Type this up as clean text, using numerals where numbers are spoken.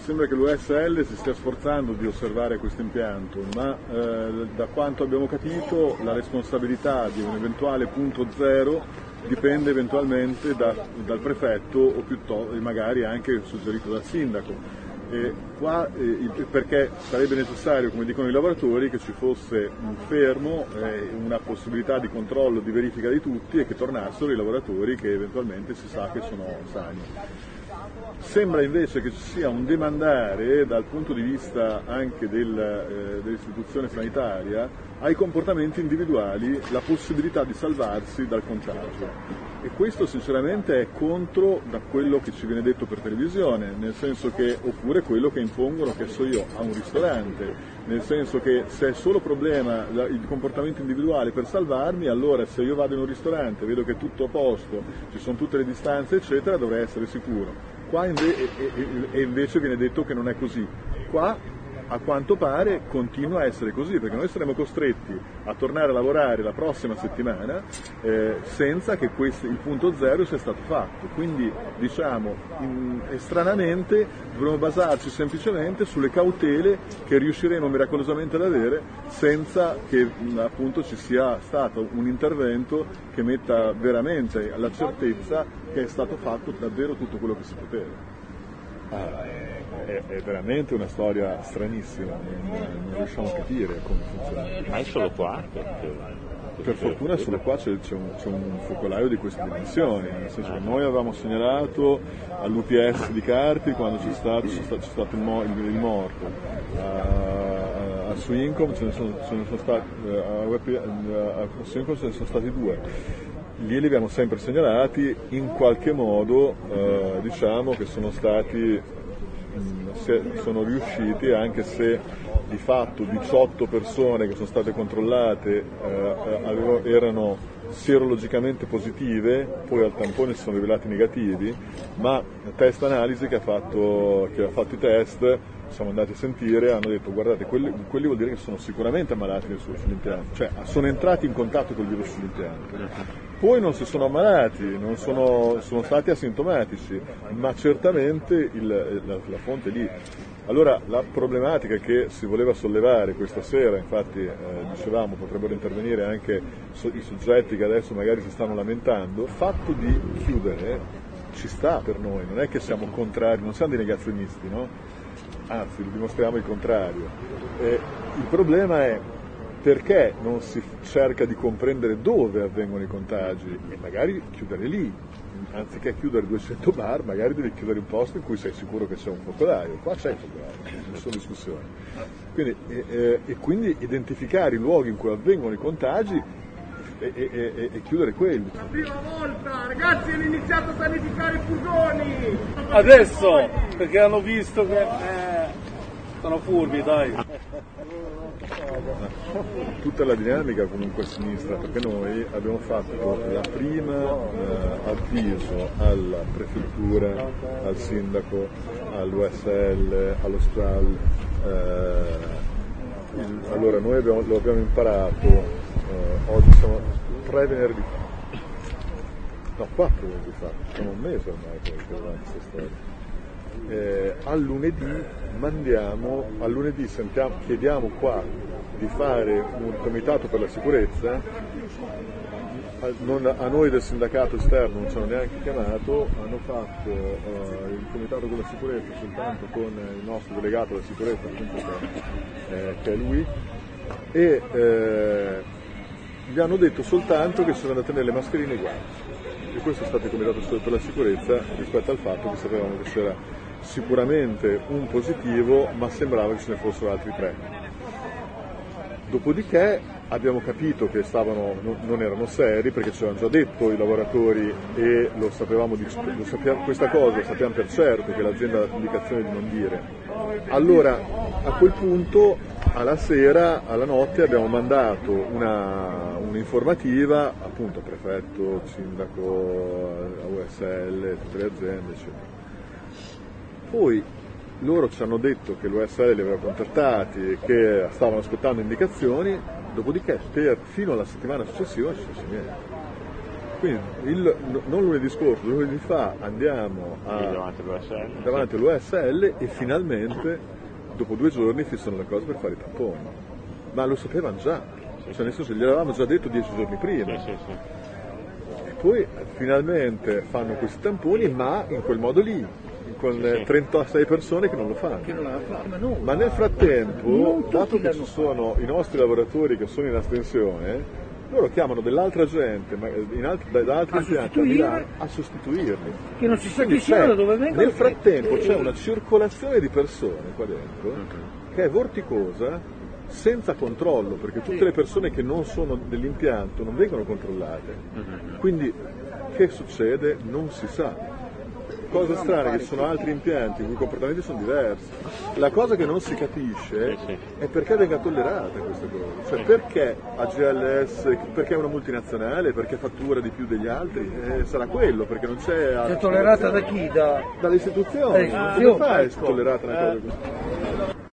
sembra che l'USL si stia sforzando di osservare questo impianto, ma da quanto abbiamo capito la responsabilità di un eventuale punto zero dipende eventualmente dal prefetto o piuttosto magari anche suggerito dal sindaco. Perché sarebbe necessario, come dicono i lavoratori, che ci fosse un fermo, una possibilità di controllo, di verifica di tutti e che tornassero i lavoratori che eventualmente si sa che sono sani. Sembra invece che ci sia un demandare dal punto di vista anche dell'istituzione sanitaria ai comportamenti individuali la possibilità di salvarsi dal contagio. E questo sinceramente è contro da quello che ci viene detto per televisione, nel senso che, oppure quello che impongono, che so io, a un ristorante, nel senso che se è solo problema il comportamento individuale per salvarmi, allora se io vado in un ristorante, vedo che è tutto a posto, ci sono tutte le distanze eccetera, dovrei essere sicuro. Qua invece viene detto che non è così. Qua a quanto pare continua a essere così, perché noi saremo costretti a tornare a lavorare la prossima settimana senza che il punto zero sia stato fatto. Quindi diciamo stranamente dovremo basarci semplicemente sulle cautele che riusciremo miracolosamente ad avere senza che appunto ci sia stato un intervento che metta veramente alla certezza che è stato fatto davvero tutto quello che si poteva. È veramente una storia stranissima, non riusciamo a capire come funziona. Ma è solo qua? Per fortuna solo qua c'è un focolaio di queste dimensioni, nel senso che noi avevamo segnalato all'UPS di Carpi quando c'è stato il morto, a Swincom ce ne sono stati 2. Lì li abbiamo sempre segnalati, in qualche modo diciamo che sono riusciti, anche se di fatto 18 persone che sono state controllate erano serologicamente positive, poi al tampone si sono rivelati negativi, ma test analisi che ha fatto i test, siamo andati a sentire, hanno detto guardate, quelli vuol dire che sono sicuramente ammalati sull'impianto, cioè sono entrati in contatto col virus sull'impianto. Poi non si sono ammalati, sono stati asintomatici, ma certamente la fonte è lì. Allora la problematica che si voleva sollevare questa sera, infatti dicevamo potrebbero intervenire anche i soggetti che adesso magari si stanno lamentando, il fatto di chiudere ci sta per noi, non è che siamo contrari, non siamo dei negazionisti, no? Anzi dimostriamo il contrario. Il problema è perché non si cerca di comprendere dove avvengono i contagi e magari chiudere lì, anziché chiudere 200 bar, magari devi chiudere un posto in cui sei sicuro che c'è un focolaio. Qua c'è il focolaio, nessuna discussione. Quindi identificare i luoghi in cui avvengono i contagi e chiudere quelli. La prima volta, ragazzi, hanno iniziato a sanificare i furgoni! Adesso, perché hanno visto che sono furbi, dai. Tutta la dinamica comunque a sinistra, perché noi abbiamo fatto la prima avviso alla prefettura, al sindaco, all'USL, allo STRAL. Allora noi lo abbiamo imparato oggi, siamo 3 venerdì fa, no 4 venerdì fa, siamo un mese ormai per questa storia. Al lunedì chiediamo qua di fare un comitato per la sicurezza, a noi del sindacato esterno non ci hanno neanche chiamato, hanno fatto il comitato per la sicurezza soltanto con il nostro delegato della sicurezza, appunto, che è lui, e gli hanno detto soltanto che sono da tenere le mascherine e i guanti, e questo è stato il comitato per la sicurezza rispetto al fatto che sapevamo che c'era sicuramente un positivo, ma sembrava che ce ne fossero altri 3. Dopodiché abbiamo capito che non erano seri, perché ci avevano già detto i lavoratori e questa cosa lo sappiamo per certo, che l'azienda ha l'indicazione di non dire. Allora a quel punto alla sera, alla notte abbiamo mandato un'informativa appunto a prefetto, sindaco, a USL, tutte le aziende eccetera. Poi loro ci hanno detto che l'USL li aveva contattati e che stavano aspettando indicazioni, dopodiché fino alla settimana successiva non ci fosse niente. Quindi non lunedì scorso, lunedì fa andiamo davanti all'USL e finalmente dopo 2 giorni fissano le cose per fare i tamponi. Ma lo sapevano già, cioè nel senso gliel'avevamo già detto 10 giorni prima. E poi finalmente fanno questi tamponi, ma in quel modo lì, con 36 persone che non lo fanno. Ma nel frattempo, dato che ci sono i nostri lavoratori che sono in astensione, loro chiamano dell'altra gente da altri impianti a Milano a sostituirli. Che non si sa chi siano, da dove vengono. Nel frattempo c'è una circolazione di persone qua dentro che è vorticosa, senza controllo, perché tutte le persone che non sono dell'impianto non vengono controllate. Quindi che succede? Non si sa. Cosa strana è che ci sono altri impianti in cui i comportamenti sono diversi. La cosa che non si capisce è perché venga tollerata questa cosa. Cioè perché AGLS, perché è una multinazionale, perché fattura di più degli altri? Sarà quello, perché non c'è... È tollerata da chi? Dalle istituzioni. Come fai a essere tollerata una cosa così?